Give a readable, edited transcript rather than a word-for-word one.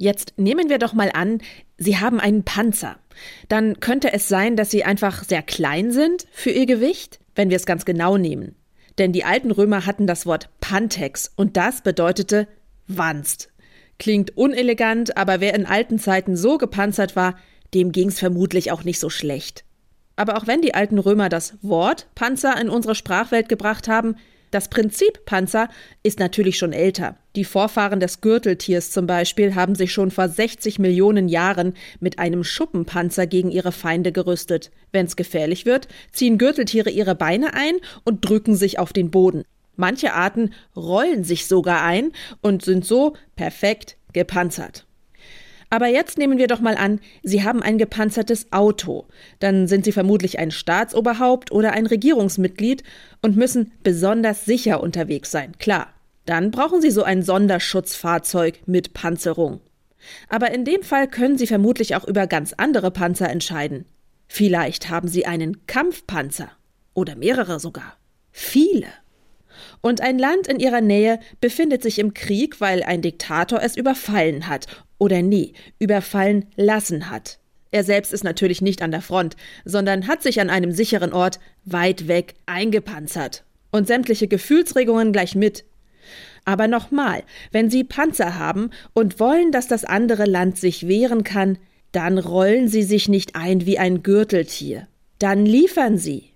Jetzt nehmen wir doch mal an, Sie haben einen Panzer. Dann könnte es sein, dass Sie einfach sehr klein sind für Ihr Gewicht, wenn wir es ganz genau nehmen. Denn die alten Römer hatten das Wort Pantex und das bedeutete Wanst. Klingt unelegant, aber wer in alten Zeiten so gepanzert war, dem ging's vermutlich auch nicht so schlecht. Aber auch wenn die alten Römer das Wort Panzer in unsere Sprachwelt gebracht haben, das Prinzip Panzer ist natürlich schon älter. Die Vorfahren des Gürteltiers zum Beispiel haben sich schon vor 60 Millionen Jahren mit einem Schuppenpanzer gegen ihre Feinde gerüstet. Wenn's gefährlich wird, ziehen Gürteltiere ihre Beine ein und drücken sich auf den Boden. Manche Arten rollen sich sogar ein und sind so perfekt gepanzert. Aber jetzt nehmen wir doch mal an, Sie haben ein gepanzertes Auto. Dann sind Sie vermutlich ein Staatsoberhaupt oder ein Regierungsmitglied und müssen besonders sicher unterwegs sein, klar. Dann brauchen Sie so ein Sonderschutzfahrzeug mit Panzerung. Aber in dem Fall können Sie vermutlich auch über ganz andere Panzer entscheiden. Vielleicht haben Sie einen Kampfpanzer oder mehrere sogar. Viele. Und ein Land in ihrer Nähe befindet sich im Krieg, weil ein Diktator es überfallen hat. Oder überfallen lassen hat. Er selbst ist natürlich nicht an der Front, sondern hat sich an einem sicheren Ort weit weg eingepanzert. Und sämtliche Gefühlsregungen gleich mit. Aber nochmal, wenn Sie Panzer haben und wollen, dass das andere Land sich wehren kann, dann rollen Sie sich nicht ein wie ein Gürteltier. Dann liefern Sie.